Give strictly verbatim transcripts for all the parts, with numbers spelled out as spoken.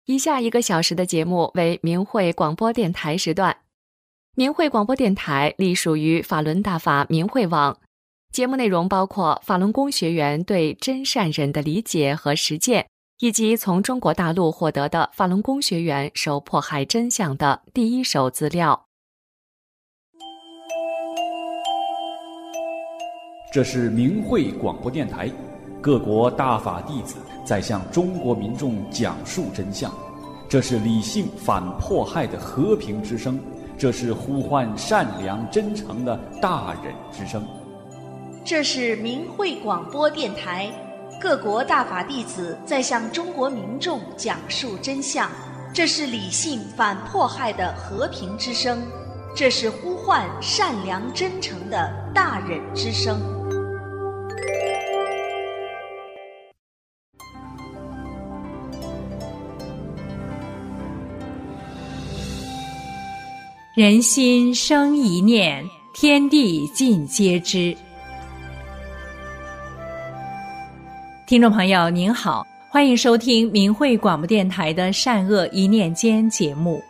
以下一个小时的节目为明慧广播电台时段。明慧广播电台隶属于法轮大法明慧网，节目内容包括法轮功学员对真善忍的理解和实践，以及从中国大陆获得的法轮功学员受迫害真相的第一手资料。 这是明慧广播电台，各国大法弟子在向中国民众讲述真相。这是理性反迫害的和平之声，这是呼唤善良真诚的大忍之声。 这是明慧广播电台，各国大法弟子在向中国民众讲述真相。这是理性反迫害的和平之声，这是呼唤善良真诚的大忍之声。 人心生一念，天地尽皆知。听众朋友您好，欢迎收听明慧广播电台的善恶一念间节目。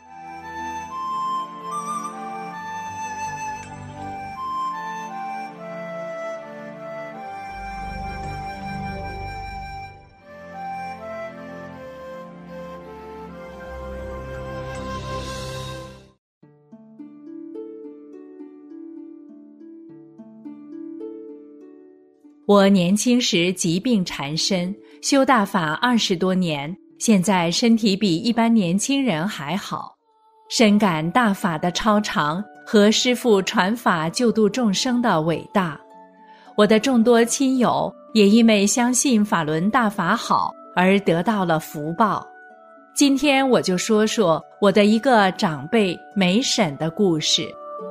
我年轻时疾病缠身，修大法二十多年，现在身体比一般年轻人还好，深感大法的超常和师父传法救度众生的伟大。我的众多亲友也因为相信法轮大法好而得到了福报。今天我就说说我的一个长辈梅婶的故事。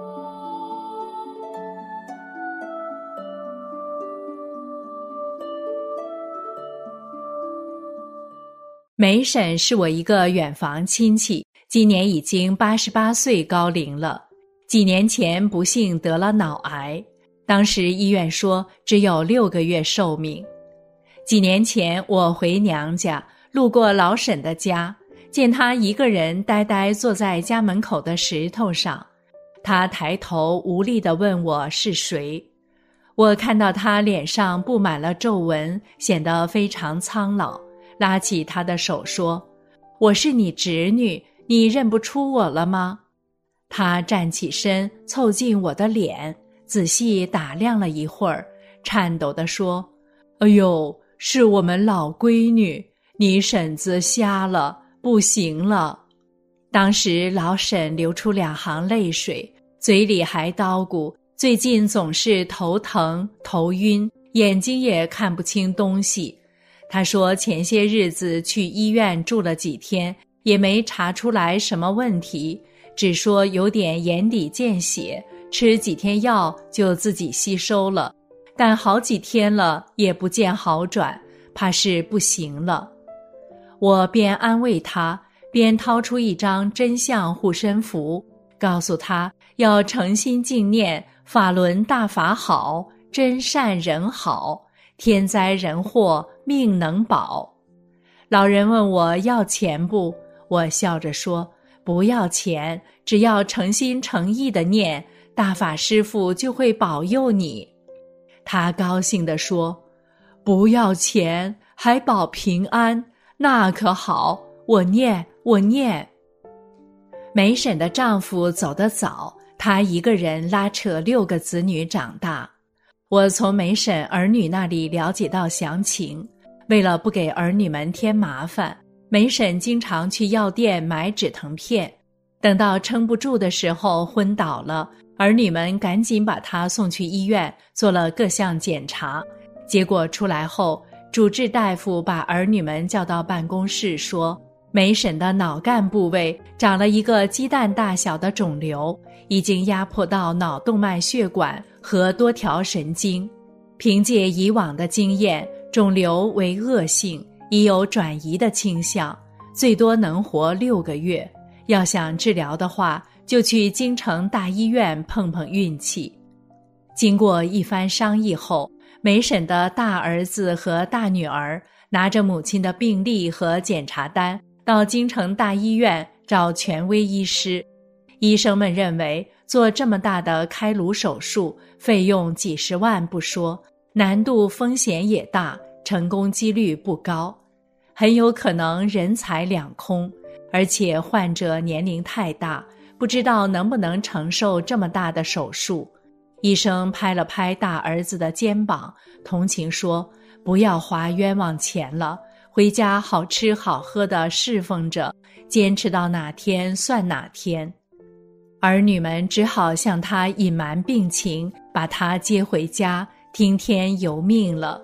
梅婶是我一个远房亲戚，今年已经八十八岁高龄了。几年前不幸得了脑癌，当时医院说只有六个月寿命。几年前我回娘家，路过老婶的家，见她一个人呆呆坐在家门口的石头上。她抬头无力地问我是谁。我看到她脸上布满了皱纹，显得非常苍老，拉起他的手说：“我是你侄女，你认不出我了吗？”他站起身，凑近我的脸，仔细打量了一会儿，颤抖地说：“哎呦，是我们老闺女，你婶子瞎了，不行了。”当时老婶流出两行泪水，嘴里还叨咕，最近总是头疼、头晕，眼睛也看不清东西。他说前些日子去医院住了几天，也没查出来什么问题，只说有点眼底见血，吃几天药就自己吸收了，但好几天了也不见好转，怕是不行了。我边安慰他，边掏出一张真相护身符，告诉他要诚心敬念法轮大法好，真善人好，天灾人祸命能保。老人问我要钱不，我笑着说不要钱，只要诚心诚意的念，大法师父就会保佑你。他高兴地说：“不要钱还保平安，那可好，我念我念。”梅婶的丈夫走得早，她一个人拉扯六个子女长大。我从梅婶儿女那里了解到详情，为了不给儿女们添麻烦，梅婶经常去药店买止疼片，等到撑不住的时候昏倒了，儿女们赶紧把她送去医院做了各项检查。结果出来后，主治大夫把儿女们叫到办公室说，梅婶的脑干部位长了一个鸡蛋大小的肿瘤，已经压迫到脑动脉血管和多条神经。凭借以往的经验，肿瘤为恶性，已有转移的倾向，最多能活六个月。要想治疗的话，就去京城大医院碰碰运气。经过一番商议后，梅婶的大儿子和大女儿拿着母亲的病历和检查单， 到京城大医院找权威医师。医生们认为做这么大的开颅手术，费用几十万不说，难度风险也大，成功几率不高，很有可能人财两空，而且患者年龄太大，不知道能不能承受这么大的手术。医生拍了拍大儿子的肩膀，同情说：不要花冤枉钱了，回家好吃好喝的侍奉着，坚持到哪天算哪天。儿女们只好向他隐瞒病情，把他接回家，听天由命了。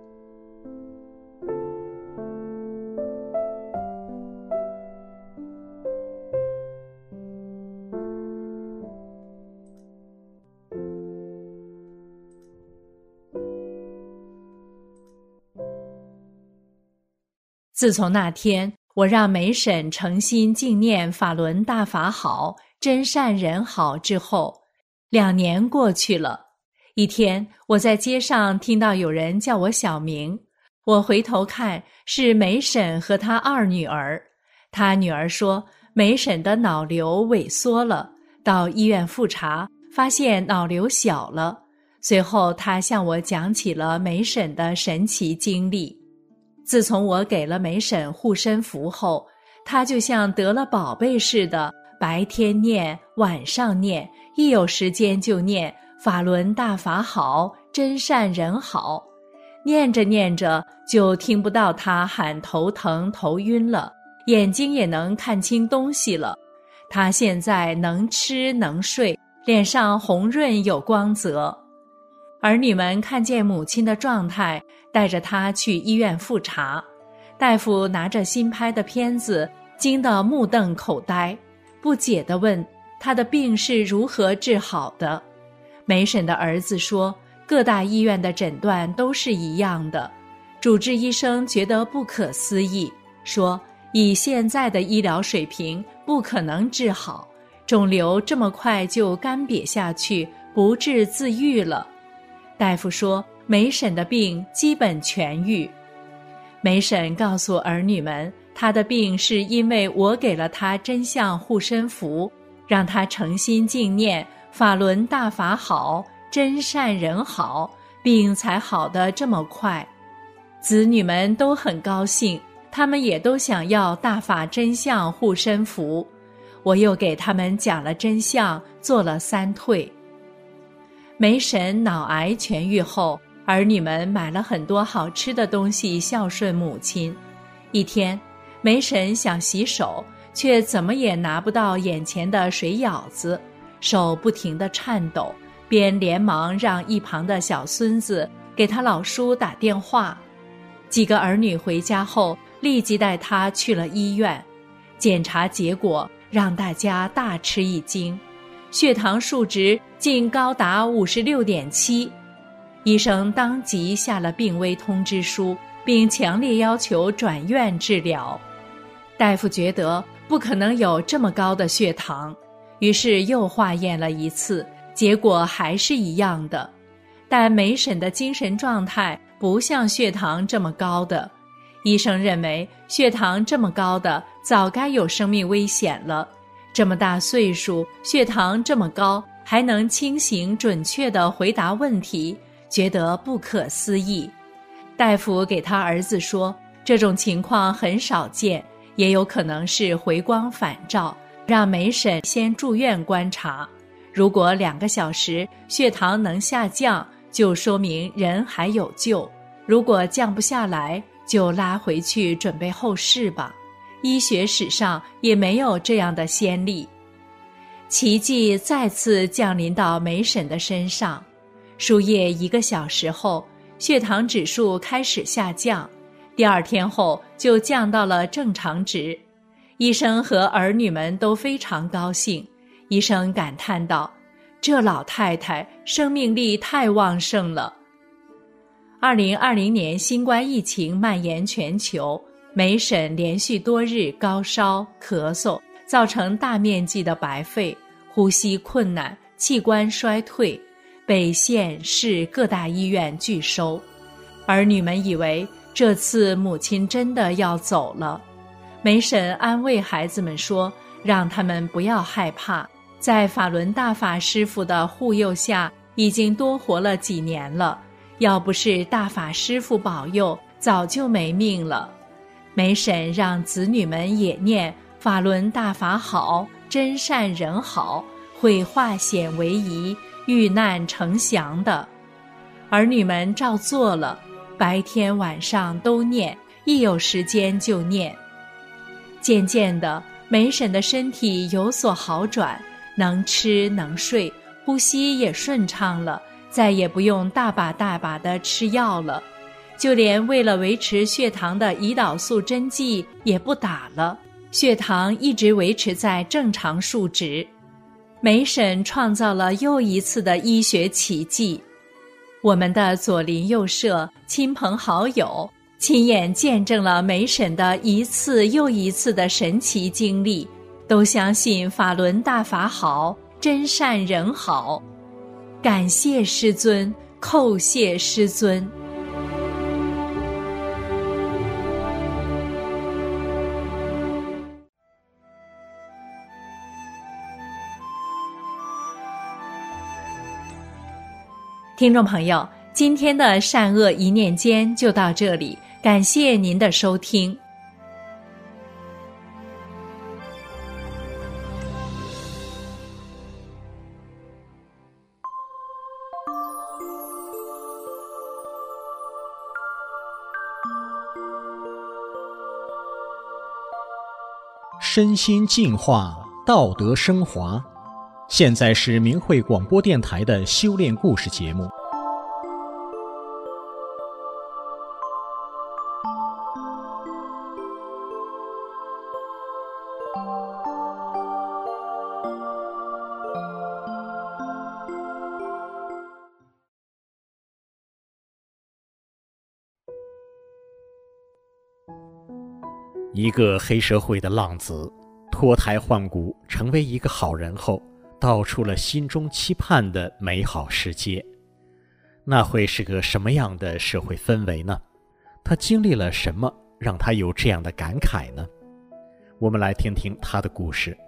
自从那天我让梅婶诚心敬念法轮大法好，真善人好之后，两年过去了。一天，我在街上听到有人叫我小名，我回头看，是梅婶和她二女儿。她女儿说，梅婶的脑瘤萎缩了，到医院复查，发现脑瘤小了。随后，她向我讲起了梅婶的神奇经历。自从我给了梅婶护身符后，她就像得了宝贝似的，白天念，晚上念，一有时间就念法轮大法好，真善人好。念着念着就听不到她喊头疼头晕了，眼睛也能看清东西了。她现在能吃能睡，脸上红润有光泽。儿女们看见母亲的状态，带着她去医院复查。大夫拿着新拍的片子，惊得目瞪口呆，不解地问她的病是如何治好的。梅婶的儿子说，各大医院的诊断都是一样的。主治医生觉得不可思议，说以现在的医疗水平不可能治好，肿瘤这么快就干瘪下去，不治自愈了。大夫说，梅婶的病基本痊愈。梅婶告诉儿女们，她的病是因为我给了她真相护身符，让她诚心敬念法轮大法好，真善人好，病才好得这么快。子女们都很高兴，他们也都想要大法真相护身符。我又给他们讲了真相，做了三退。梅婶脑癌痊愈后，儿女们买了很多好吃的东西孝顺母亲。一天，梅婶想洗手，却怎么也拿不到眼前的水舀子，手不停地颤抖，便连忙让一旁的小孙子给他老叔打电话。几个儿女回家后，立即带他去了医院。检查结果让大家大吃一惊，血糖数值竟高达 五十六点七。 医生当即下了病危通知书，并强烈要求转院治疗。大夫觉得不可能有这么高的血糖，于是又化验了一次，结果还是一样的。但梅婶的精神状态不像血糖这么高的，医生认为血糖这么高的早该有生命危险了。这么大岁数，血糖这么高，还能清醒准确地回答问题，觉得不可思议。大夫给他儿子说，这种情况很少见，也有可能是回光返照，让梅婶先住院观察。如果两个小时血糖能下降，就说明人还有救；如果降不下来，就拉回去准备后事吧。医学史上也没有这样的先例。奇迹再次降临到梅婶的身上，输液一个小时后，血糖指数开始下降，第二天后就降到了正常值。医生和儿女们都非常高兴。医生感叹道，这老太太生命力太旺盛了。二零二零年新冠疫情蔓延全球，梅婶连续多日高烧咳嗽，造成大面积的白肺，呼吸困难，器官衰退，被县市各大医院拒收。儿女们以为这次母亲真的要走了。 梅婶安慰孩子们说，让他们不要害怕，在法轮大法师父的护佑下，已经多活了几年了，要不是大法师父保佑，早就没命了。梅婶让子女们也念法轮大法好，真善人好，会化险为夷，遇难成祥的。儿女们照做了，白天晚上都念，一有时间就念。渐渐的，梅婶的身体有所好转，能吃能睡，呼吸也顺畅了，再也不用大把大把的吃药了，就连为了维持血糖的胰岛素针剂也不打了，血糖一直维持在正常数值。梅婶创造了又一次的医学奇迹。我们的左邻右舍、亲朋好友亲眼见证了梅婶的一次又一次的神奇经历，都相信法轮大法好，真善人好。感谢师尊，叩谢师尊。听众朋友，今天的善恶一念间就到这里，感谢您的收听。 身心净化，道德升华。现在是明慧广播电台的修炼故事节目。一个黑社会的浪子脱胎换骨，成为一个好人后，道出了心中期盼的美好世界。那会是个什么样的社会氛围呢？他经历了什么，让他有这样的感慨呢？我们来听听他的故事。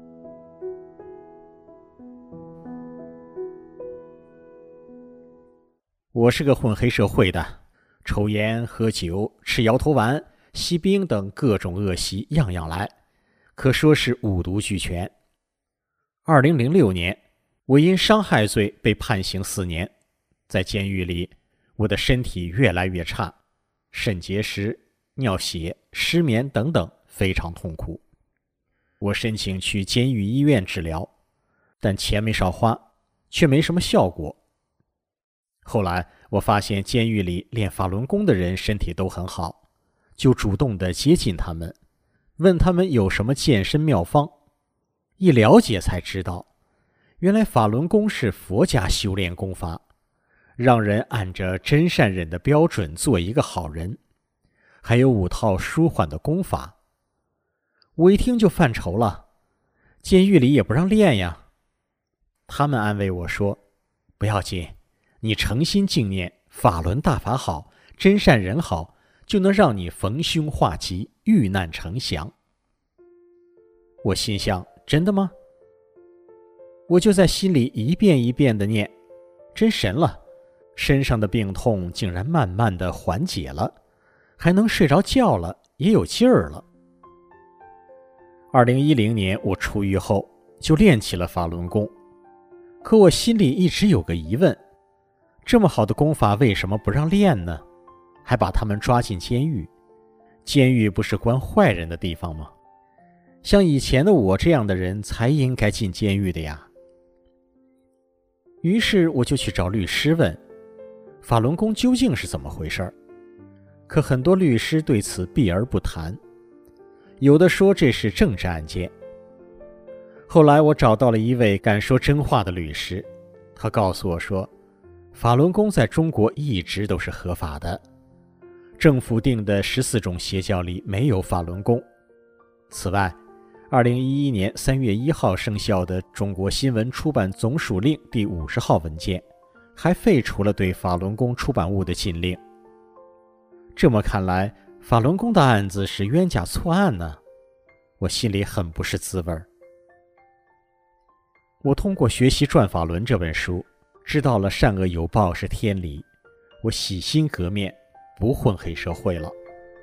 我是个混黑社会的，抽烟、喝酒、吃摇头丸、吸冰等各种恶习样样来，可说是五毒俱全。二零零六年，我因伤害罪被判刑四年，在监狱里，我的身体越来越差，肾结石、尿血、失眠等等，非常痛苦。我申请去监狱医院治疗，但钱没少花，却没什么效果。后来我发现监狱里练法轮功的人身体都很好，就主动地接近他们，问他们有什么健身妙方。一了解才知道，原来法轮功是佛家修炼功法，让人按着真善忍的标准做一个好人，还有五套舒缓的功法。我一听就犯愁了，监狱里也不让练呀。他们安慰我说，不要紧，你诚心敬念法轮大法好，真善人好，就能让你逢凶化吉，遇难成祥。我心想，真的吗？我就在心里一遍一遍地念，真神了，身上的病痛竟然慢慢地缓解了，还能睡着觉了，也有劲儿了。二零一零年我出狱后就练起了法轮功，可我心里一直有个疑问，这么好的功法为什么不让练呢？还把他们抓进监狱，监狱不是关坏人的地方吗？像以前的我这样的人才应该进监狱的呀。于是我就去找律师问，法轮功究竟是怎么回事？可很多律师对此避而不谈，有的说这是政治案件。后来我找到了一位敢说真话的律师，他告诉我说，法轮功在中国一直都是合法的，政府定的十四种邪教里没有法轮功。此外，二零一一年三月一号生效的《中国新闻出版总署令》第五十号文件，还废除了对法轮功出版物的禁令。这么看来，法轮功的案子是冤假错案呢。 我心里很不是滋味。我通过学习《转法轮》这本书，知道了善恶有报是天理，我洗心革面，不混黑社会了。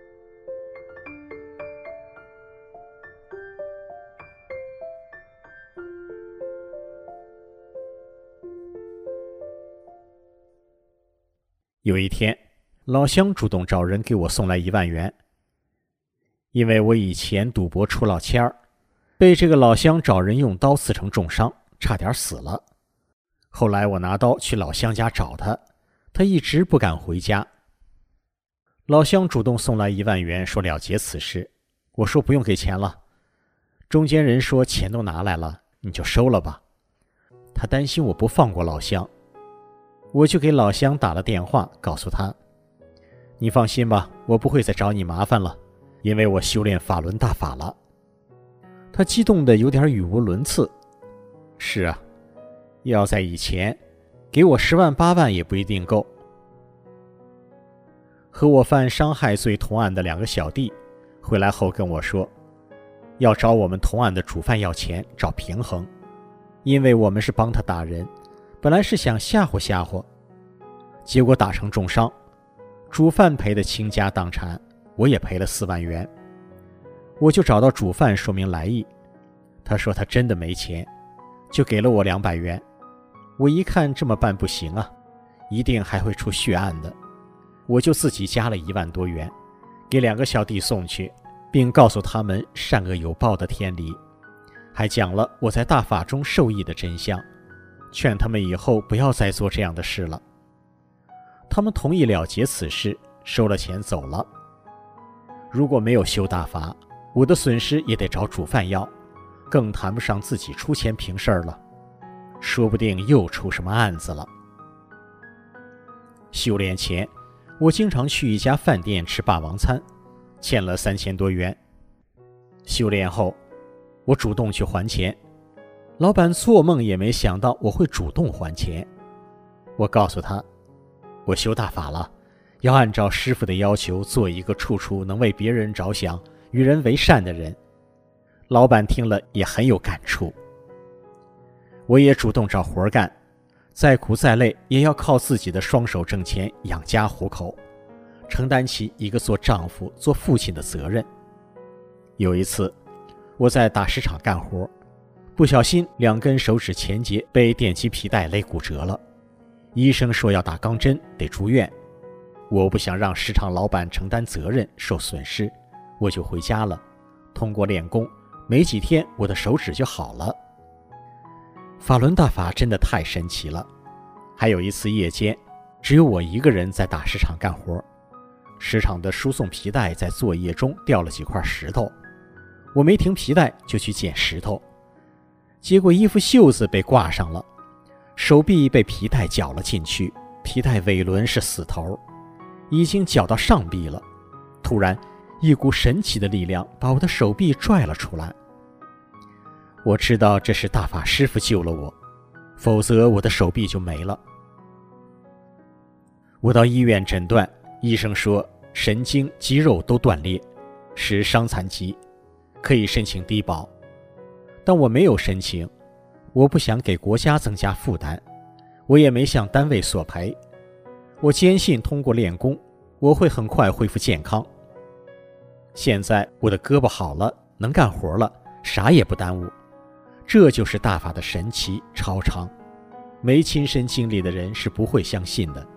有一天，老乡主动找人给我送来一万元。因为我以前赌博出了签儿，被这个老乡找人用刀刺成重伤，差点死了。后来我拿刀去老乡家找他，他一直不敢回家。老乡主动送来一万元，说了结此事。我说不用给钱了。中间人说钱都拿来了，你就收了吧。他担心我不放过老乡，我就给老乡打了电话，告诉他，你放心吧，我不会再找你麻烦了，因为我修炼法轮大法了。他激动得有点语无伦次。是啊，要在以前，给我十万八万也不一定够。和我犯伤害罪同案的两个小弟回来后跟我说，要找我们同案的主犯要钱，找平衡，因为我们是帮他打人，本来是想吓唬吓唬，结果打成重伤，主犯赔的倾家荡产，我也赔了四万元。我就找到主犯说明来意，他说他真的没钱，就给了我两百元。我一看这么办不行啊，一定还会出血案的，我就自己加了一万多元，给两个小弟送去，并告诉他们善恶有报的天理，还讲了我在大法中受益的真相，劝他们以后不要再做这样的事了。他们同意了结此事，收了钱走了。如果没有修大法，我的损失也得找主犯要，更谈不上自己出钱平事儿了，说不定又出什么案子了。修炼前，我经常去一家饭店吃霸王餐，欠了三千多元。修炼后，我主动去还钱，老板做梦也没想到我会主动还钱。我告诉他，我修大法了，要按照师父的要求做一个处处能为别人着想、与人为善的人。老板听了也很有感触。我也主动找活干，再苦再累也要靠自己的双手挣钱养家糊口，承担起一个做丈夫、做父亲的责任。有一次，我在打石厂干活，不小心两根手指前节被电击皮带勒骨折了，医生说要打钢针，得住院。我不想让石厂老板承担责任受损失，我就回家了。通过练功，没几天我的手指就好了。法轮大法真的太神奇了。还有一次夜间，只有我一个人在打石厂干活，石厂的输送皮带在作业中掉了几块石头，我没停皮带就去捡石头，结果衣服袖子被挂上了，手臂被皮带绞了进去，皮带尾轮是死头，已经绞到上臂了。突然一股神奇的力量把我的手臂拽了出来，我知道这是大法师父救了我，否则我的手臂就没了。我到医院诊断，医生说神经、肌肉都断裂，是伤残疾，可以申请低保。但我没有申请，我不想给国家增加负担，我也没向单位索赔。我坚信通过练功，我会很快恢复健康。现在我的胳膊好了，能干活了，啥也不耽误。这就是大法的神奇超常，没亲身经历的人是不会相信的。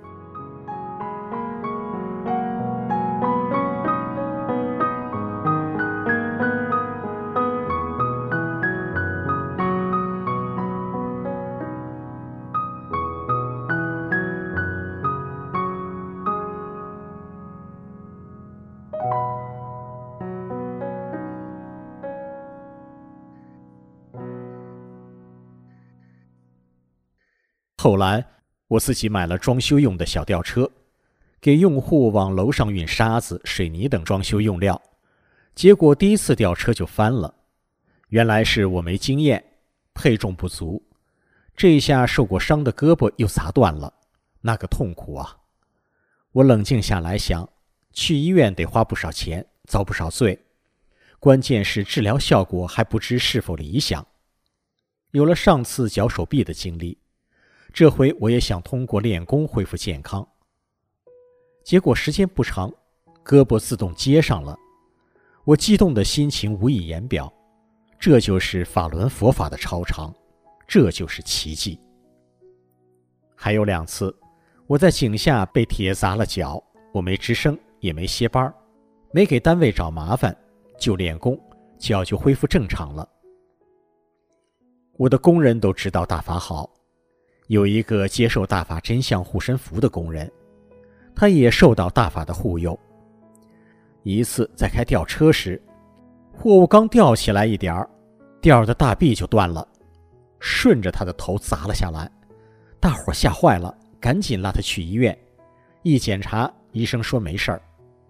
后来我自己买了装修用的小吊车，给用户往楼上运沙子、水泥等装修用料，结果第一次吊车就翻了。原来是我没经验，配重不足，这一下受过伤的胳膊又砸断了，那个痛苦啊！我冷静下来想，去医院得花不少钱，遭不少罪， 关键是治疗效果还不知是否理想。有了上次脚手臂的经历，这回我也想通过练功恢复健康。结果时间不长，胳膊自动接上了，我激动的心情无以言表。这就是法轮佛法的超常，这就是奇迹。还有两次，我在井下被铁砸了脚，我没吱声，也没歇班，没给单位找麻烦，就练功，脚就恢复正常了。我的工人都知道大法好，有一个接受大法真相护身符的工人，他也受到大法的护佑。一次在开吊车时，货物刚吊起来一点儿，吊的大臂就断了，顺着他的头砸了下来，大伙吓坏了，赶紧拉他去医院。一检查，医生说没事儿。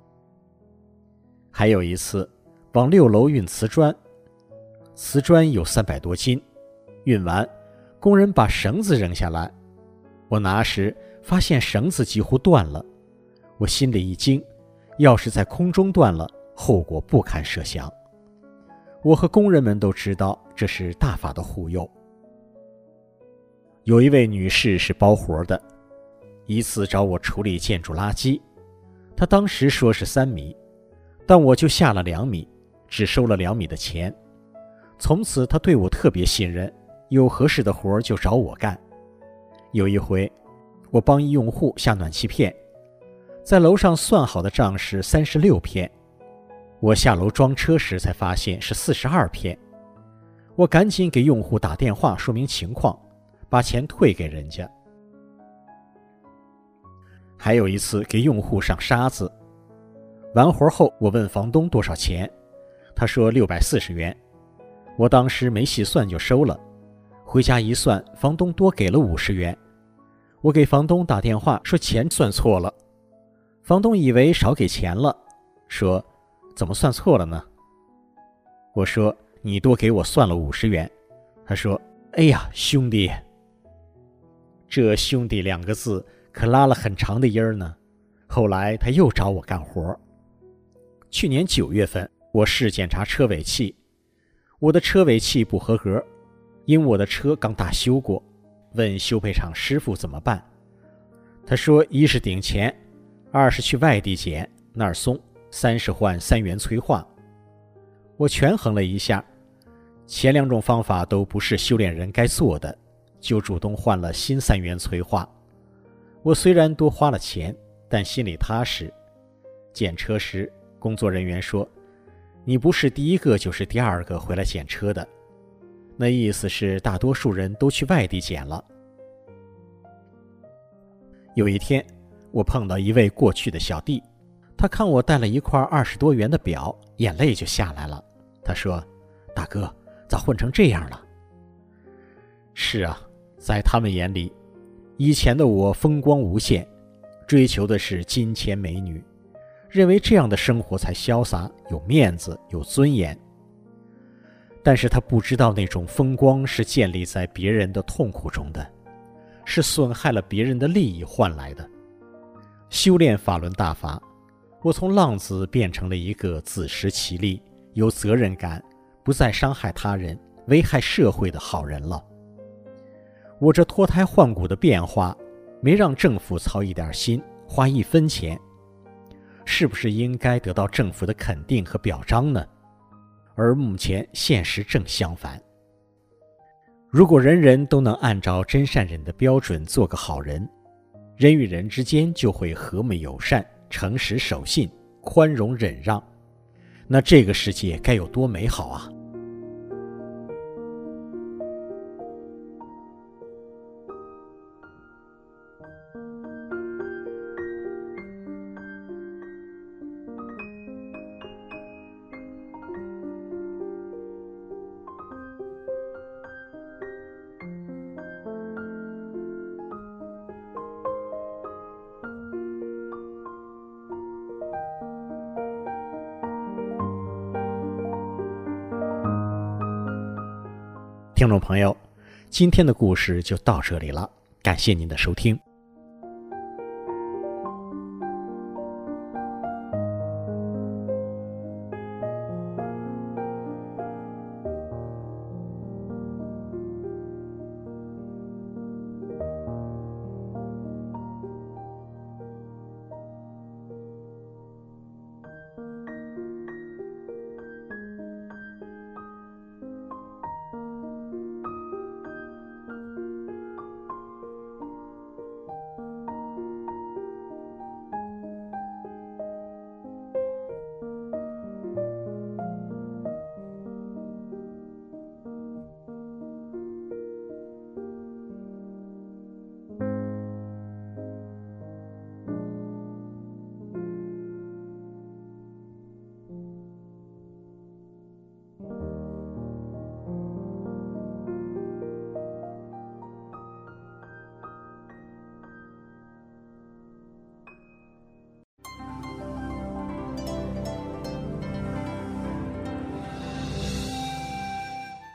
还有一次往六楼运瓷砖，瓷砖有三百多斤，运完，工人把绳子扔下来，我拿时发现绳子几乎断了，我心里一惊，要是在空中断了，后果不堪设想。我和工人们都知道这是大法的护佑。有一位女士是包活的，一次找我处理建筑垃圾，她当时说是三米，但我就下了两米，只收了两米的钱。从此她对我特别信任，有合适的活就找我干。有一回，我帮一用户下暖气片，在楼上算好的账是三十六片，我下楼装车时才发现是四十二片。我赶紧给用户打电话说明情况，把钱退给人家。还有一次给用户上沙子，完活后我问房东多少钱，他说六百四十元，我当时没细算就收了，回家一算，房东多给了五十元。我给房东打电话说钱算错了，房东以为少给钱了，说怎么算错了呢？我说你多给我算了五十元。他说哎呀兄弟，这兄弟两个字可拉了很长的音儿呢。后来他又找我干活。去年九月份我试检查车尾气，我的车尾气不合格，因我的车刚大修过，问修配厂师傅怎么办。他说一是顶钱，二是去外地检那儿松，三是换三元催化。我权衡了一下，前两种方法都不是修炼人该做的，就主动换了新三元催化。我虽然多花了钱，但心里踏实。检车时工作人员说，你不是第一个就是第二个回来检车的，那意思是大多数人都去外地检了。有一天我碰到一位过去的小弟，他看我带了一块二十多元的表，眼泪就下来了。他说，大哥咋混成这样了？是啊，在他们眼里，以前的我风光无限，追求的是金钱美女，认为这样的生活才潇洒，有面子，有尊严。但是他不知道那种风光是建立在别人的痛苦中的，是损害了别人的利益换来的。修炼法轮大法，我从浪子变成了一个自食其力、有责任感、不再伤害他人、危害社会的好人了。我这脱胎换骨的变化，没让政府操一点心，花一分钱，是不是应该得到政府的肯定和表彰呢？而目前现实正相反。如果人人都能按照真善忍的标准做个好人，人与人之间就会和睦友善、诚实守信、宽容忍让，那这个世界该有多美好啊！听众朋友，今天的故事就到这里了，感谢您的收听。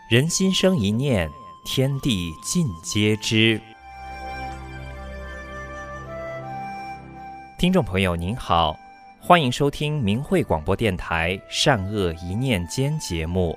人心生一念，天地尽皆知。听众朋友您好，欢迎收听明慧广播电台善恶一念间节目。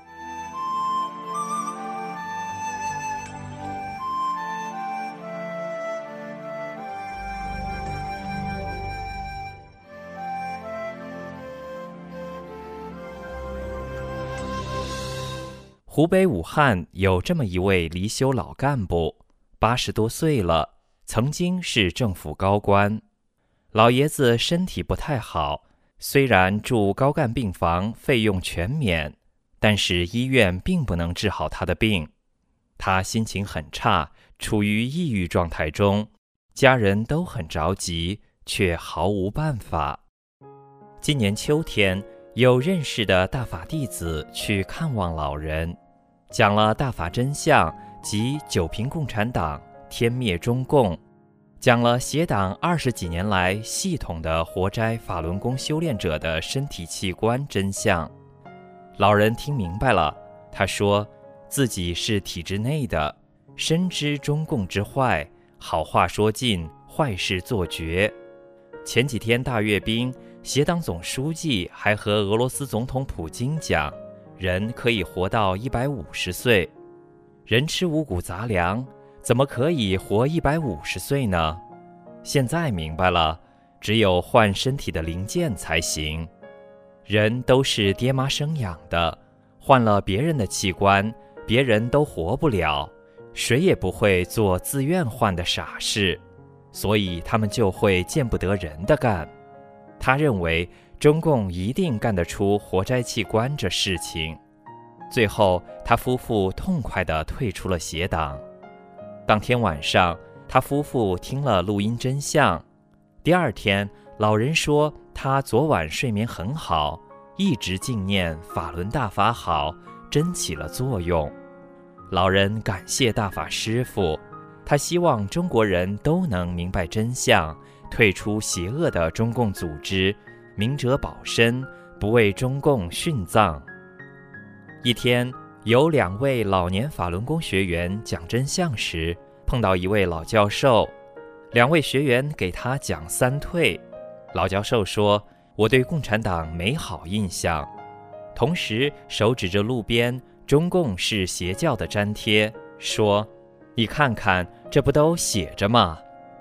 湖北武汉有这么一位离休老干部，八十多岁了，曾经是政府高官。老爷子身体不太好，虽然住高干病房费用全免，但是医院并不能治好他的病。他心情很差，处于抑郁状态中，家人都很着急，却毫无办法。今年秋天，有认识的大法弟子去看望老人，讲了大法真相及九平共产党、天灭中共，讲了邪党二十几年来系统的活摘法轮功修炼者的身体器官真相。老人听明白了，他说自己是体制内的，深知中共之坏，好话说尽，坏事做绝。前几天大阅兵，协党总书记还和俄罗斯总统普京讲，人可以活到一百五十岁。人吃五谷杂粮，怎么可以活一百五十岁呢？现在明白了，只有换身体的零件才行。人都是爹妈生养的，换了别人的器官，别人都活不了，谁也不会做自愿换的傻事，所以他们就会见不得人的干。他认为中共一定干得出活摘器官这事情。最后他夫妇痛快地退出了邪党。当天晚上，他夫妇听了录音真相。第二天，老人说他昨晚睡眠很好，一直静念法轮大法好，真起了作用。老人感谢大法师父，他希望中国人都能明白真相，退出邪恶的中共组织，明哲保身，不为中共殉葬。一天，有两位老年法轮功学员讲真相时，碰到一位老教授，两位学员给他讲三退。老教授说，我对共产党没好印象，同时手指着路边中共是邪教的粘贴，说，你看看，这不都写着吗？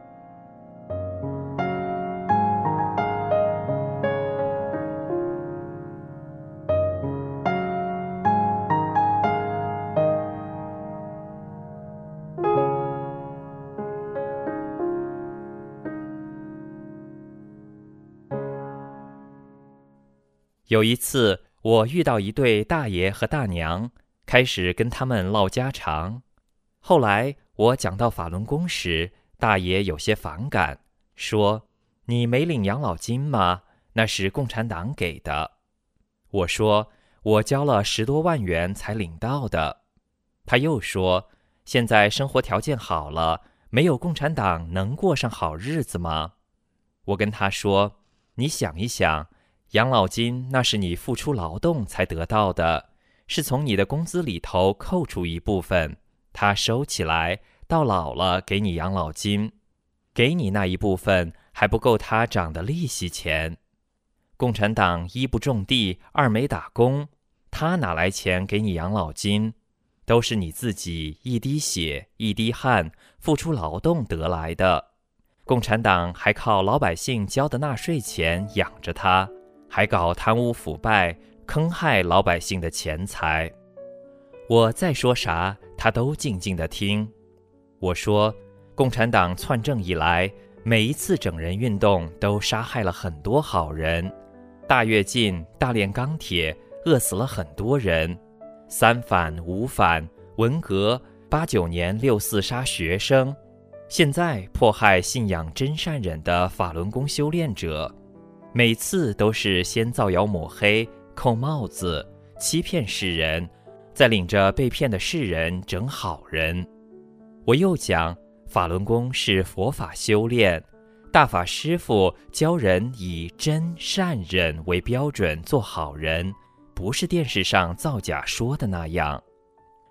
有一次，我遇到一对大爷和大娘，开始跟他们唠家常。后来我讲到法轮功时，大爷有些反感，说，你没领养老金吗？那是共产党给的。我说，我交了十多万元才领到的。他又说，现在生活条件好了，没有共产党能过上好日子吗？我跟他说，你想一想，养老金那是你付出劳动才得到的，是从你的工资里头扣除一部分，他收起来，到老了给你养老金，给你那一部分还不够他涨的利息钱。共产党一不种地，二没打工，他哪来钱给你养老金？都是你自己一滴血一滴汗付出劳动得来的。共产党还靠老百姓交的纳税钱养着他，还搞贪污腐败，坑害老百姓的钱财。我再说啥，他都静静地听。我说，共产党篡政以来，每一次整人运动都杀害了很多好人，大跃进、大炼钢铁，饿死了很多人，三反、五反、文革、八九年六四杀学生，现在迫害信仰真善忍的法轮功修炼者，每次都是先造谣抹黑、扣帽子、欺骗世人，再领着被骗的世人整好人。我又讲，法轮功是佛法修炼，大法师父教人以真善忍为标准做好人，不是电视上造假说的那样。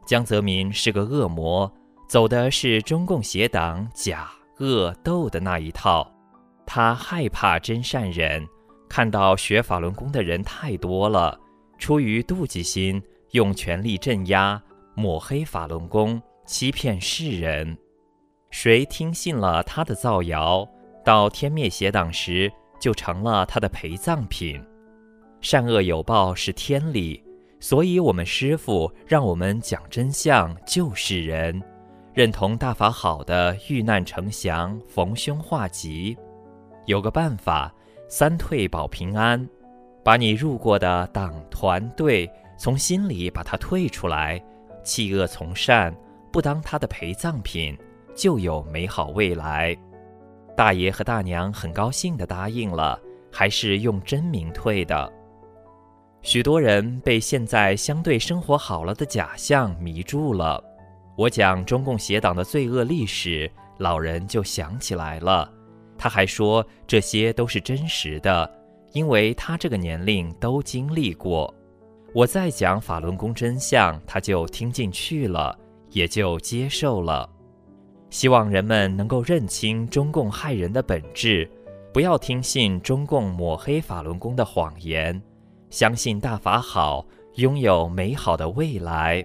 江泽民是个恶魔，走的是中共邪党假恶斗的那一套。他害怕真善人，看到学法轮功的人太多了，出于妒忌心，用权力镇压，抹黑法轮功，欺骗世人。谁听信了他的造谣，到天灭邪党时，就成了他的陪葬品。善恶有报是天理，所以我们师父让我们讲真相，救世人，认同大法好的遇难成祥，逢凶化吉。有个办法，三退保平安，把你入过的党团队从心里把它退出来，弃恶从善，不当他的陪葬品，就有美好未来。大爷和大娘很高兴地答应了，还是用真名退的。许多人被现在相对生活好了的假象迷住了。我讲中共邪党的罪恶历史，老人就想起来了。他还说这些都是真实的，因为他这个年龄都经历过。我再讲法轮功真相，他就听进去了，也就接受了。希望人们能够认清中共害人的本质，不要听信中共抹黑法轮功的谎言，相信大法好，拥有美好的未来。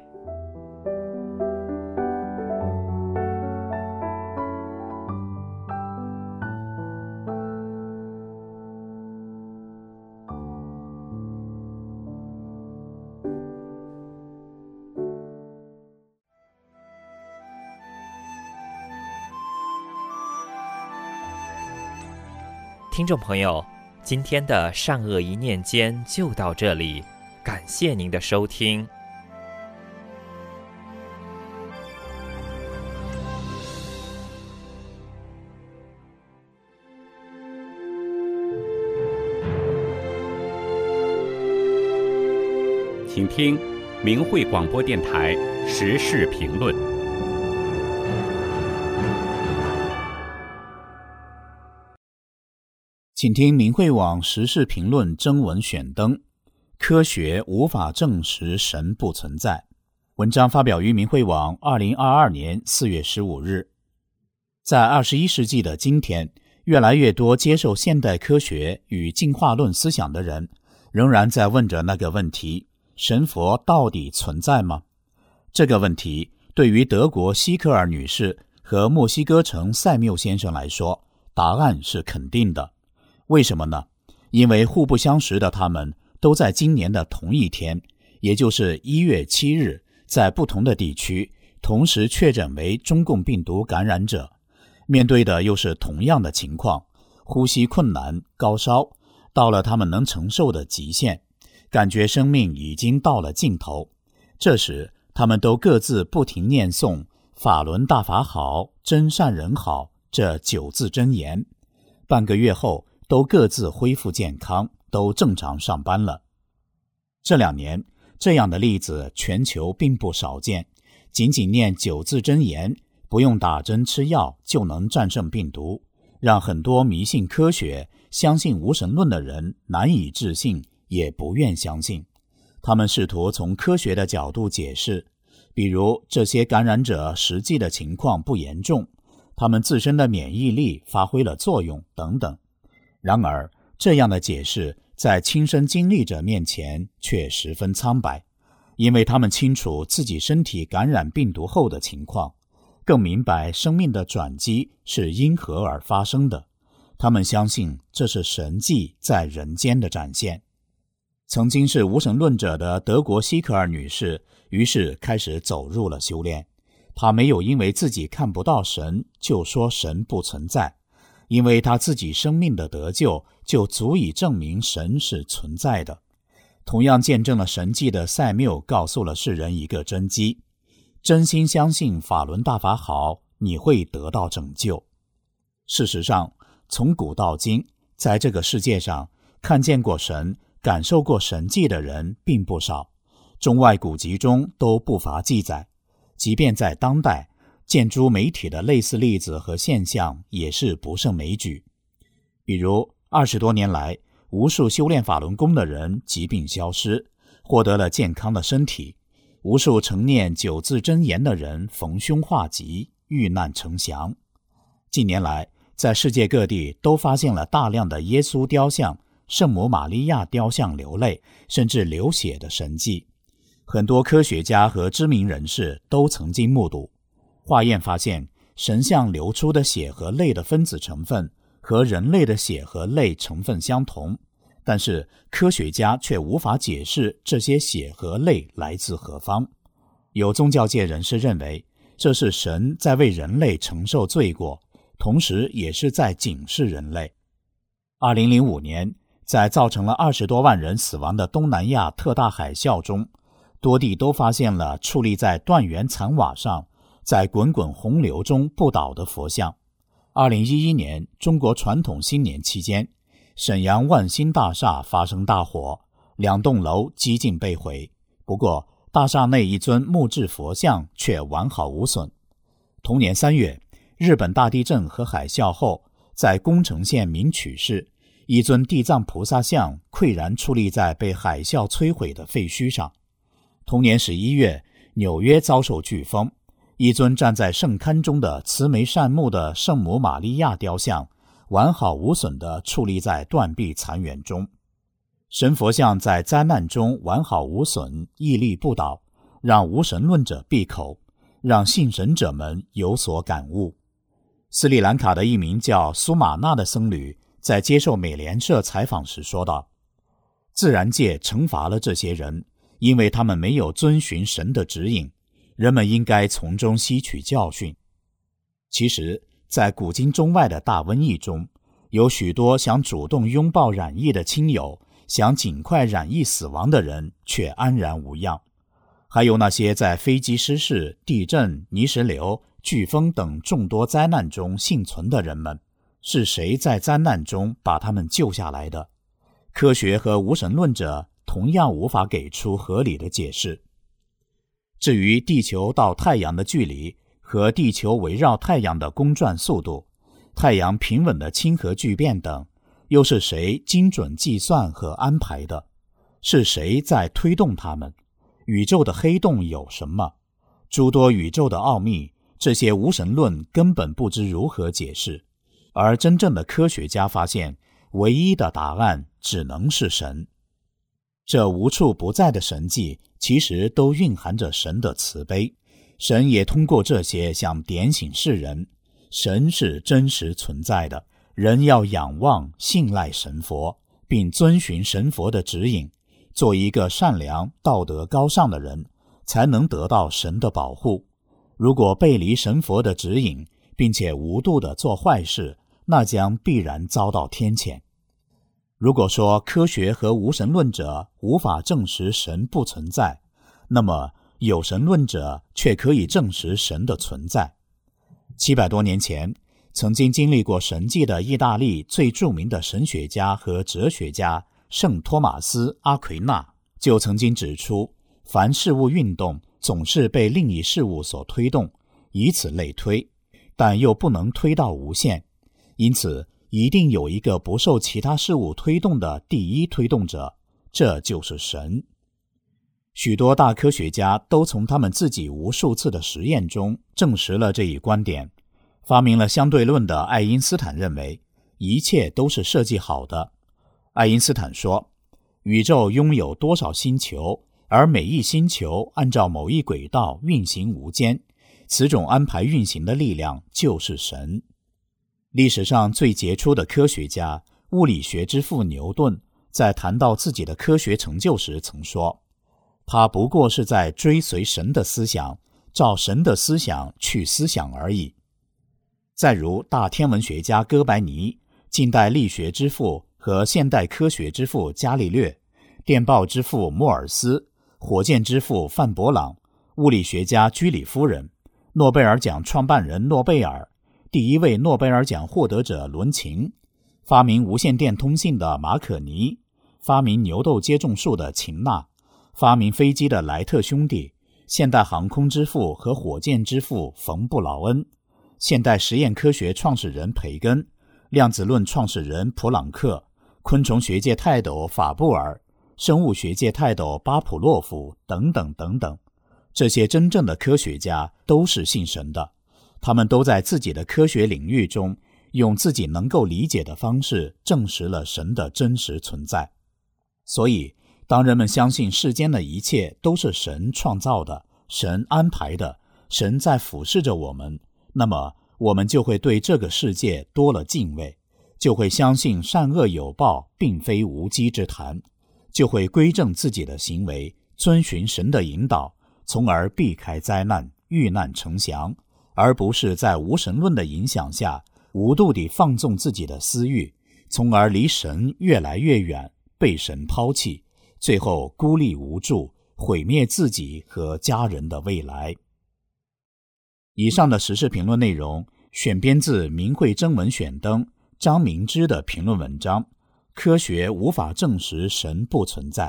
听众朋友，今天的善恶一念间就到这里，感谢您的收听。 请听明慧广播电台时事评论。 请听明慧网时事评论征文选登，科学无法证实神不存在。文章发表于明慧网二零二二年四月十五日。在二十一世纪的今天，越来越多接受现代科学与进化论思想的人，仍然在问着那个问题：神佛到底存在吗？这个问题对于德国希克尔女士和墨西哥城塞缪先生来说，答案是肯定的。为什么呢？因为互不相识的他们都在今年的同一天，也就是一月七日，在不同的地区同时确诊为中共病毒感染者，面对的又是同样的情况，呼吸困难、高烧，到了他们能承受的极限，感觉生命已经到了尽头。这时他们都各自不停念诵法轮大法好，真善人好这九字真言，半个月后都各自恢复健康，都正常上班了。这两年这样的例子全球并不少见，仅仅念九字真言，不用打针吃药就能战胜病毒，让很多迷信科学、相信无神论的人难以置信，也不愿相信。他们试图从科学的角度解释，比如这些感染者实际的情况不严重，他们自身的免疫力发挥了作用等等。然而，这样的解释在亲身经历者面前却十分苍白，因为他们清楚自己身体感染病毒后的情况，更明白生命的转机是因何而发生的。他们相信这是神迹在人间的展现。曾经是无神论者的德国希克尔女士，于是开始走入了修炼。她没有因为自己看不到神就说神不存在，因为他自己生命的得救就足以证明神是存在的。同样见证了神迹的塞缪告诉了世人一个真机：真心相信法轮大法好，你会得到拯救。事实上，从古到今，在这个世界上看见过神、感受过神迹的人并不少，中外古籍中都不乏记载。即便在当代，见诸媒体的类似例子和现象也是不胜枚举。比如二十多年来，无数修炼法轮功的人疾病消失，获得了健康的身体； 无数承念九字真言的人逢凶化吉，遇难成祥。近年来，在世界各地都发现了大量的耶稣雕像、圣母玛利亚雕像流泪甚至流血的神迹。很多科学家和知名人士都曾经目睹。化验发现，神像流出的血和泪的分子成分和人类的血和泪成分相同，但是科学家却无法解释这些血和泪来自何方。有宗教界人士认为，这是神在为人类承受罪过，同时也是在警示人类。二零零五年，在造成了二十多万人死亡的东南亚特大海啸中，多地都发现了矗立在断垣残瓦上，在滚滚洪流中不倒的佛像。二零一一年，中国传统新年期间，沈阳万兴大厦发生大火，两栋楼几近被毁。不过，大厦内一尊木质佛像却完好无损。同年三月，日本大地震和海啸后，在宫城县名取市，一尊地藏菩萨像岿然矗立在被海啸摧毁的废墟上。同年十一月，纽约遭受飓风，一尊站在圣龛中的慈眉善目的圣母玛利亚雕像完好无损地矗立在断壁残垣中。神佛像在灾难中完好无损，屹立不倒，让无神论者闭口，让信神者们有所感悟。斯里兰卡的一名叫苏玛纳的僧侣在接受美联社采访时说道，自然界惩罚了这些人，因为他们没有遵循神的指引，人们应该从中吸取教训。其实，在古今中外的大瘟疫中，有许多想主动拥抱染疫的亲友，想尽快染疫死亡的人却安然无恙。还有那些在飞机失事、地震、泥石流、飓风等众多灾难中幸存的人们，是谁在灾难中把他们救下来的？科学和无神论者同样无法给出合理的解释。至于地球到太阳的距离和地球围绕太阳的公转速度、太阳平稳的亲和聚变等，又是谁精准计算和安排的？是谁在推动它们？宇宙的黑洞有什么？诸多宇宙的奥秘，这些无神论根本不知如何解释。而真正的科学家发现，唯一的答案只能是神。这无处不在的神迹，其实都蕴含着神的慈悲。神也通过这些想点醒世人，神是真实存在的，人要仰望信赖神佛，并遵循神佛的指引，做一个善良道德高尚的人，才能得到神的保护。如果背离神佛的指引，并且无度地做坏事，那将必然遭到天谴。如果说科学和无神论者无法证实神不存在，那么有神论者却可以证实神的存在。七百多年前，曾经经历过神迹的意大利最著名的神学家和哲学家圣托马斯·阿奎那就曾经指出，凡事物运动总是被另一事物所推动，以此类推，但又不能推到无限，因此一定有一个不受其他事物推动的第一推动者，这就是神。许多大科学家都从他们自己无数次的实验中证实了这一观点。发明了相对论的爱因斯坦认为，一切都是设计好的。爱因斯坦说，宇宙拥有多少星球，而每一星球按照某一轨道运行无间，此种安排运行的力量就是神。历史上最杰出的科学家，物理学之父牛顿，在谈到自己的科学成就时曾说，他不过是在追随神的思想，照神的思想去思想而已。再如大天文学家哥白尼，近代力学之父和现代科学之父伽利略，电报之父莫尔斯，火箭之父范伯朗，物理学家居里夫人，诺贝尔奖创办人诺贝尔，第一位诺贝尔奖获得者伦琴，发明无线电通信的马可尼，发明牛痘接种术的秦纳，发明飞机的莱特兄弟，现代航空之父和火箭之父冯布劳恩，现代实验科学创始人培根，量子论创始人普朗克，昆虫学界泰斗法布尔，生物学界泰斗巴甫洛夫等等等等。 这些真正的科学家都是信神的，他们都在自己的科学领域中用自己能够理解的方式证实了神的真实存在。所以当人们相信世间的一切都是神创造的，神安排的，神在俯视着我们，那么我们就会对这个世界多了敬畏，就会相信善恶有报并非无稽之谈，就会归正自己的行为，遵循神的引导，从而避开灾难，遇难成祥，而不是在无神论的影响下无度地放纵自己的私欲，从而离神越来越远，被神抛弃，最后孤立无助，毁灭自己和家人的未来。以上的时事评论内容选编自明慧征文选登张明之的评论文章《科学无法证实神不存在》。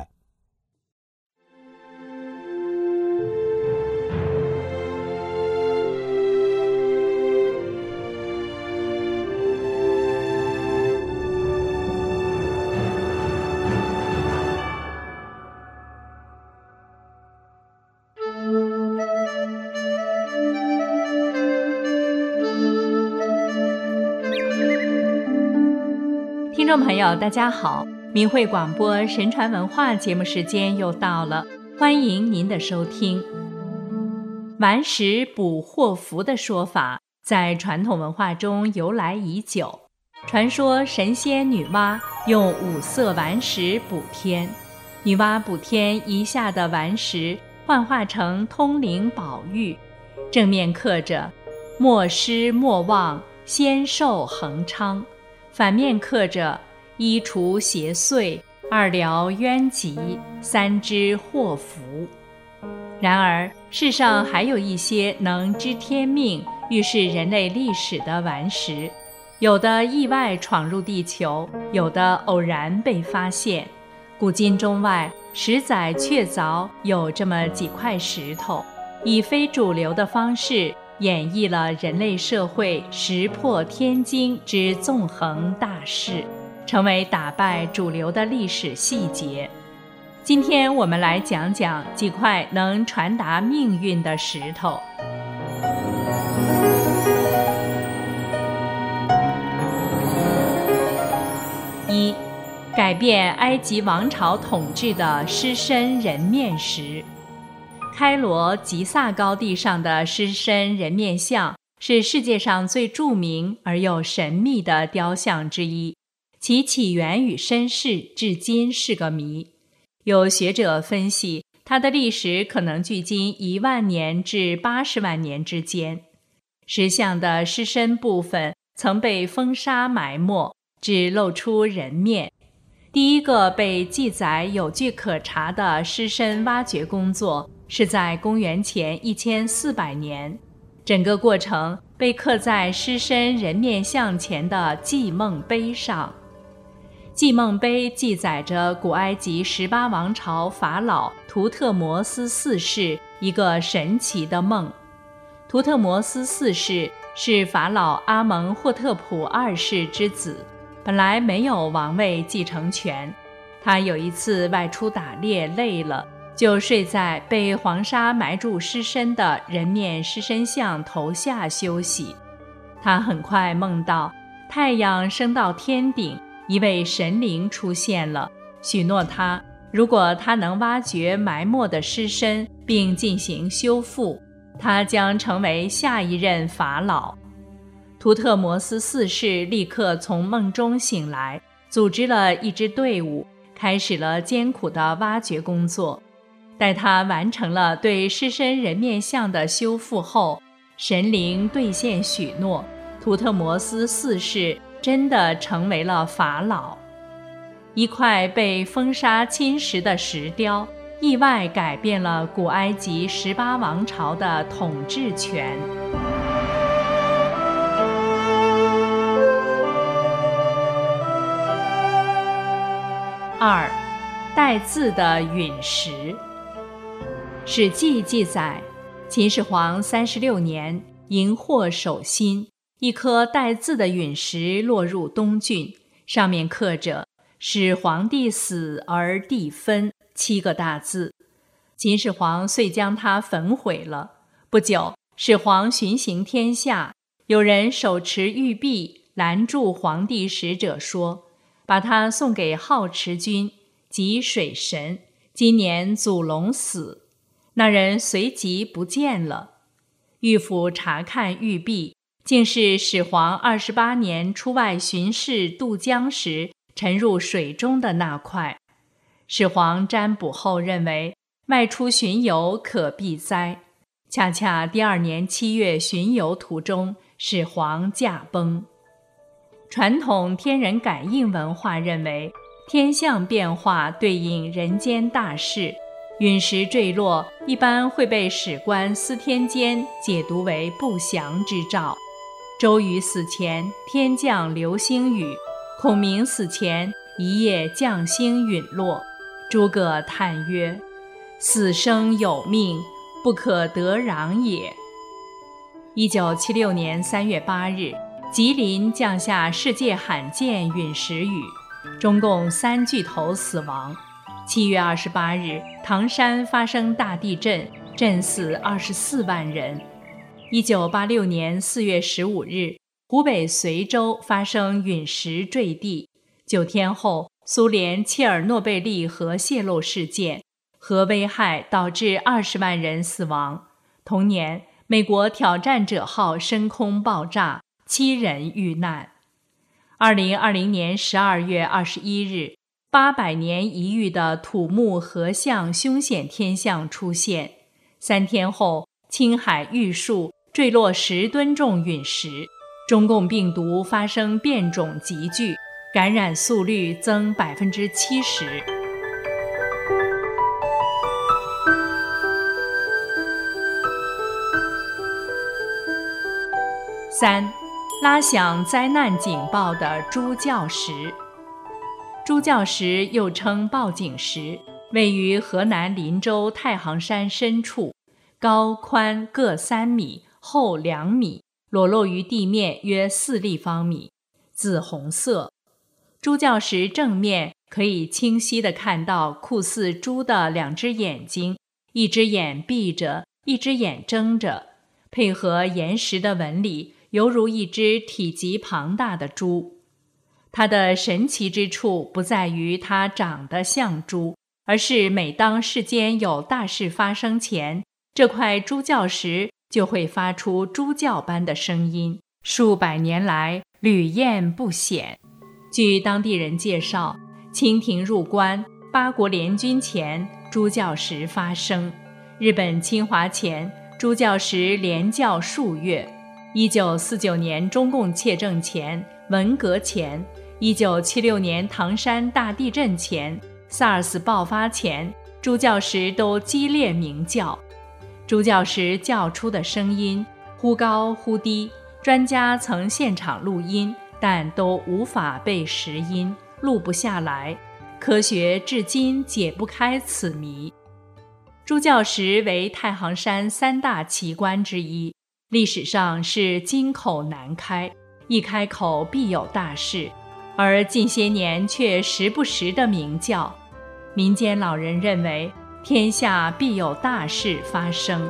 听众朋友大家好，明慧广播神传文化节目时间又到了，欢迎您的收听。顽石补祸福的说法在传统文化中由来已久，传说神仙女娲用五色顽石补天，女娲补天遗下的顽石幻化成通灵宝玉，正面刻着莫失莫忘，仙寿恒昌，反面刻着一除邪祟，二疗冤疾，三知祸福。然而世上还有一些能知天命、预示人类历史的顽石，有的意外闯入地球，有的偶然被发现。古今中外，十载确凿有这么几块石头，以非主流的方式演绎了人类社会石破天惊之纵横大势，成为打败主流的历史细节。今天我们来讲讲几块能传达命运的石头。一、改变埃及王朝统治的狮身人面石。开罗吉萨高地上的狮身人面像是世界上最著名而又神秘的雕像之一，其起源与身世至今是个谜。有学者分析，它的历史可能距今一万年至八十万年之间。石像的狮身部分曾被风沙埋没，只露出人面。第一个被记载有据可查的狮身挖掘工作是在公元前一千四百年，整个过程被刻在狮身人面像前的祭梦碑上。祭梦碑记载着古埃及十八王朝法老图特摩斯四世一个神奇的梦。图特摩斯四世是法老阿蒙霍特普二世之子，本来没有王位继承权。他有一次外出打猎累了，就睡在被黄沙埋住尸身的人面狮身像头下休息。他很快梦到太阳升到天顶，一位神灵出现了，许诺他，如果他能挖掘埋没的尸身并进行修复，他将成为下一任法老。图特摩斯四世立刻从梦中醒来，组织了一支队伍，开始了艰苦的挖掘工作。待他完成了对狮身人面像的修复后，神灵兑现许诺，图特摩斯四世真的成为了法老。一块被风沙侵蚀的石雕，意外改变了古埃及十八王朝的统治权。二、带字的陨石。史记记载，秦始皇三十六年，荧惑守心，一颗带字的陨石落入东郡，上面刻着“使皇帝死而地分”七个大字。 秦始皇遂将它焚毁了。不久，始皇巡行天下，有人手持玉璧拦住皇帝使者说，把它送给好持君，即水神，今年祖龙死。那人随即不见了。御府查看玉璧，竟是始皇二十八年出外巡视渡江时沉入水中的那块。始皇占卜后认为外出巡游可避灾，恰恰第二年七月巡游途中，始皇驾崩。传统天人感应文化认为，天象变化对应人间大事，陨石坠落一般会被史官司天监解读为不祥之兆。周瑜死前天降流星雨，孔明死前一夜降星陨落。诸葛叹曰：死生有命，不可得攘也。一九七六年三月八日，吉林降下世界罕见陨石雨，中共三巨头死亡。七月二十八日，唐山发生大地震，震死二十四万人。一九八六年四月十五日，湖北随州发生陨石坠地。九天后，苏联切尔诺贝利核泄漏事件，核危害导致二十万人死亡。同年，美国挑战者号升空爆炸，七人遇难。二零二零年十二月二十一日，八百年一遇的土木合相凶险天象出现。三天后，青海玉树坠落十吨重陨石，中共病毒发生变种急剧，感染速率增百分之七十。三、拉响灾难警报的猪叫石。猪叫石又称报警石，位于河南林州太行山深处，高宽各三米，厚两米，裸露于地面约四立方米，紫红色。猪叫石正面可以清晰地看到酷似猪的两只眼睛，一只眼闭着，一只眼睁着，配合岩石的纹理，犹如一只体积庞大的猪。它的神奇之处不在于它长得像猪，而是每当世间有大事发生前，这块猪叫石就会发出猪叫般的声音，数百年来屡验不鲜。据当地人介绍，清廷入关、八国联军前，猪叫石发声；日本侵华前，猪叫石连叫数月；一九四九年中共窃政前、文革前、一九七六年唐山大地震前、SARS 爆发前，猪叫石都激烈鸣叫。猪叫石叫出的声音忽高忽低，专家曾现场录音，但都无法被实音，录不下来。科学至今解不开此谜。猪叫石为太行山三大奇观之一，历史上是金口难开，一开口必有大事，而近些年却时不时的鸣叫。民间老人认为，天下必有大事发生。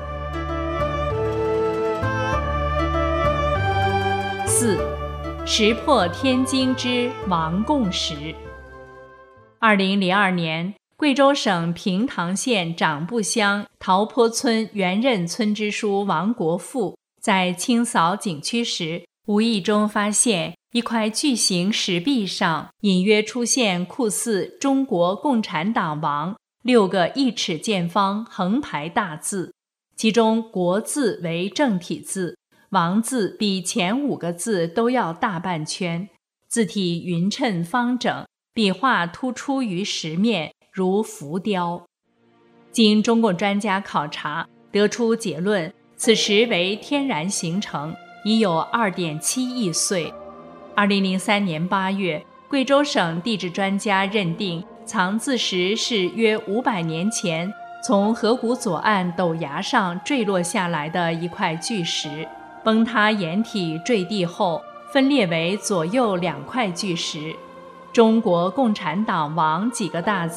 四、石破天惊之王贡石。二零零二年，贵州省平塘县长布乡桃坡村原任村支书王国富在清扫景区时，无意中发现一块巨型石壁上隐约出现酷似中国共产党王六个一尺见方横排大字，其中国字为正体字，王字比前五个字都要大半圈，字体匀称方整，笔画突出于石面，如浮雕。经中共专家考察，得出结论，此石为天然形成，已有 二点七亿岁。二零零三年八月，贵州省地质专家认定藏字石是约五百年前从河谷左岸陡崖上坠落下来的一块巨石，崩塌掩体坠地后分裂为左右两块巨石，中国共产党王几个大字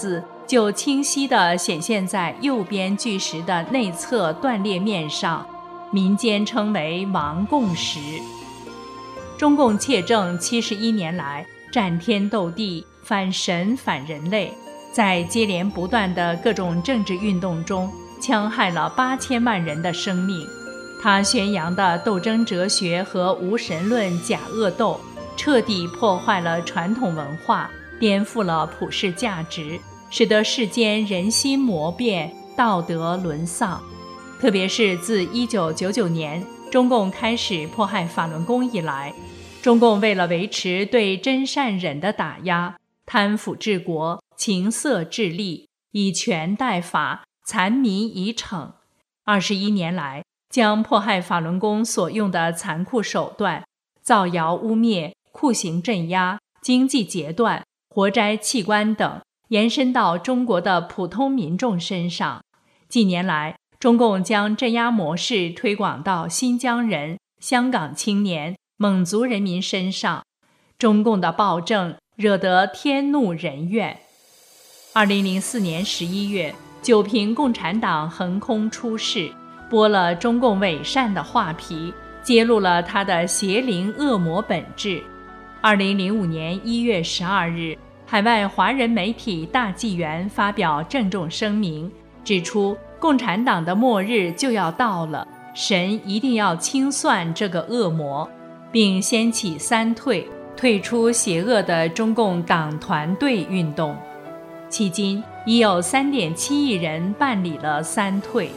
就清晰地显现在右边巨石的内侧断裂面上，民间称为王贡石。中共窃政七十一年来，战天斗地，反神反人类，在接连不断的各种政治运动中，戕害了八千万人的生命。他宣扬的斗争哲学和无神论假恶斗，彻底破坏了传统文化，颠覆了普世价值，使得世间人心魔变，道德沦丧。特别是自一九九九年中共开始迫害法轮功以来，中共为了维持对真善忍的打压，贪腐治国，情色治吏，以权代法，残民以惩。二十一年来，将迫害法轮功所用的残酷手段，造谣污蔑、酷刑镇压、经济截断、活摘器官等，延伸到中国的普通民众身上。近年来，中共将镇压模式推广到新疆人、香港青年、蒙族人民身上，中共的暴政惹得天怒人怨。二零零四年十一月，九平共产党横空出世，剥了中共伪善的画皮，揭露了他的邪灵恶魔本质。二零零五年一月十二日，海外华人媒体大纪元发表郑重声明，指出共产党的末日就要到了，神一定要清算这个恶魔，并掀起三退，退出邪恶的中共党团队运动。迄今已有 三点七亿人办理了三退。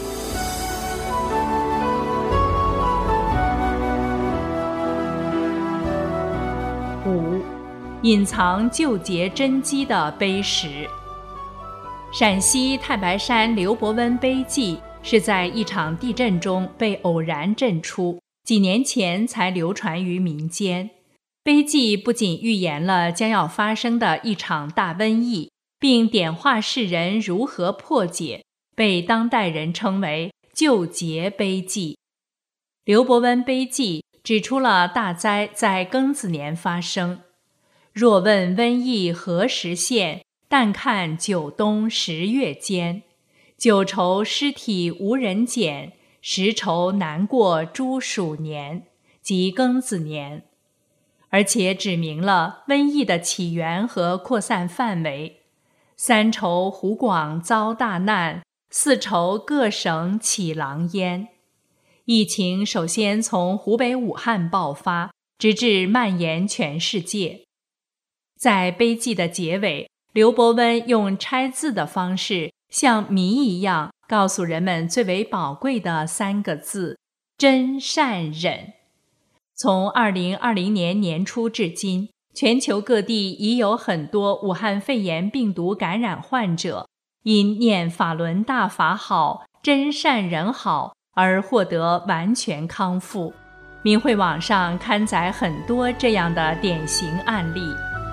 五、隐藏救劫真迹的碑石。陕西太白山刘伯温碑记是在一场地震中被偶然震出，几年前才流传于民间。碑记不仅预言了将要发生的一场大瘟疫，并点化世人如何破解，被当代人称为救劫碑记。刘伯温碑记指出了大灾在庚子年发生。若问瘟疫何时现，但看九冬十月间。九愁尸体无人捡，十愁难过猪鼠年，即庚子年。而且指明了瘟疫的起源和扩散范围。三愁湖广遭大难，四愁各省起狼烟。疫情首先从湖北武汉爆发，直至蔓延全世界。在碑记的结尾，刘伯温用拆字的方式，像谜一样告诉人们最为宝贵的三个字：真善忍。从二零二零年年初至今，全球各地已有很多武汉肺炎病毒感染患者，因念法轮大法好，真善忍好而获得完全康复。明慧网上刊载很多这样的典型案例。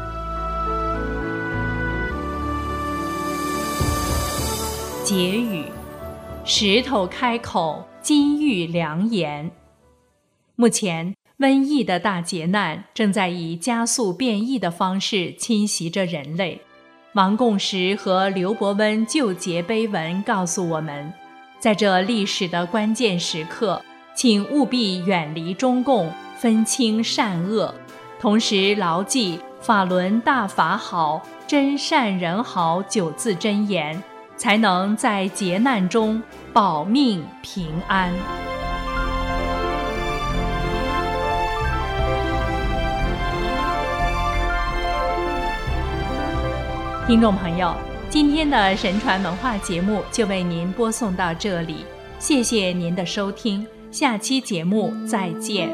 结语：石头开口，金玉良言。目前瘟疫的大劫难正在以加速变异的方式侵袭着人类。王贡石和刘伯温救劫碑文告诉我们，在这历史的关键时刻，请务必远离中共，分清善恶，同时牢记法轮大法好，真善忍好九字真言，才能在劫难中保命平安。听众朋友，今天的神传文化节目就为您播送到这里，谢谢您的收听，下期节目再见。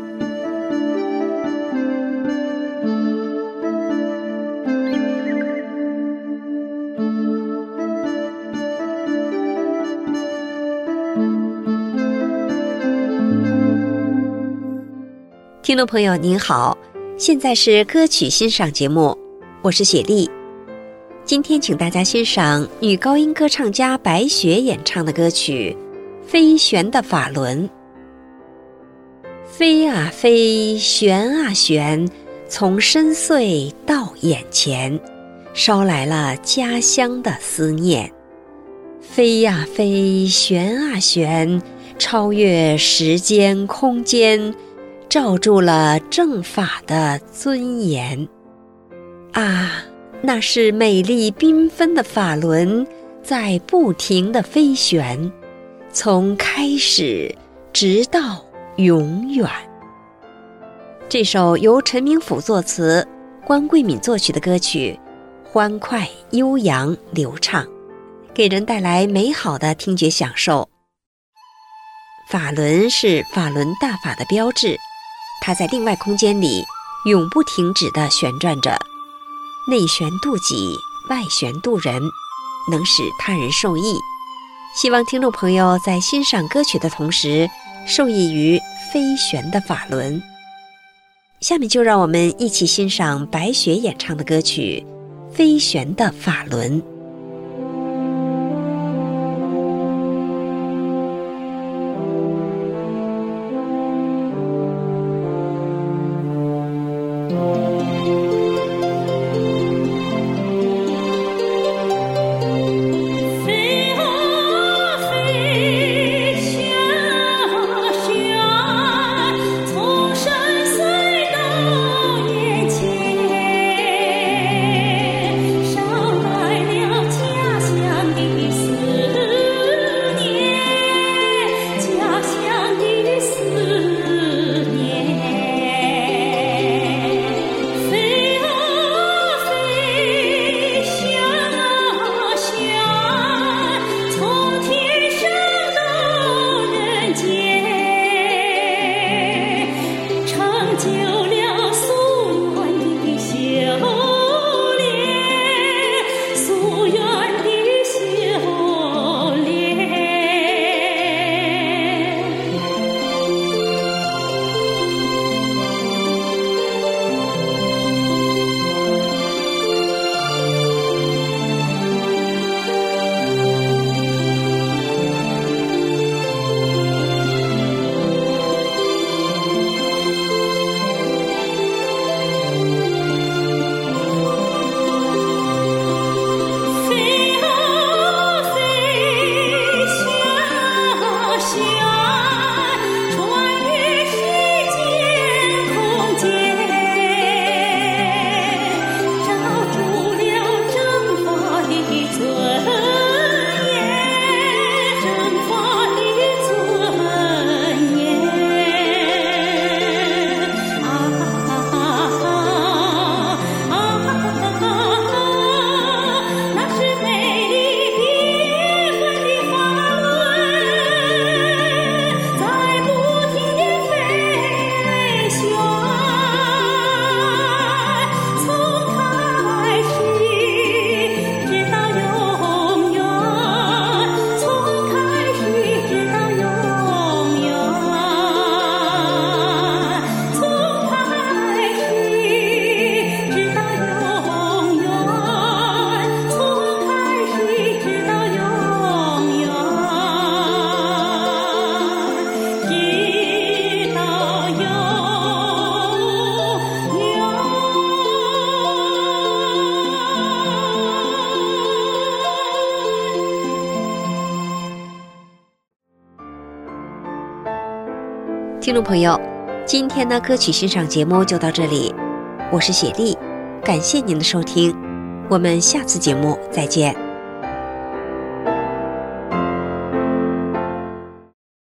听众朋友您好，现在是歌曲欣赏节目，我是雪莉。今天请大家欣赏女高音歌唱家白雪演唱的歌曲《飞旋的法轮》。飞啊飞，旋啊旋，从深邃到眼前， 捎来了家乡的思念。飞呀飞，旋啊旋，超越时间空间，罩住了正法的尊严。啊，那是美丽缤纷的法轮在不停地飞旋，从开始直到永远。这首由陈明甫作词、关桂敏作曲的歌曲，欢快、悠扬、流畅，给人带来美好的听觉享受。法轮是法轮大法的标志，它在另外空间里永不停止地旋转着，内旋度己，外旋度人，能使他人受益。希望听众朋友在欣赏歌曲的同时，受益于飞旋的法轮。下面就让我们一起欣赏白雪演唱的歌曲《飞旋的法轮》。听众朋友，今天的歌曲欣赏节目就到这里，我是雪莉，感谢您的收听，我们下次节目再见。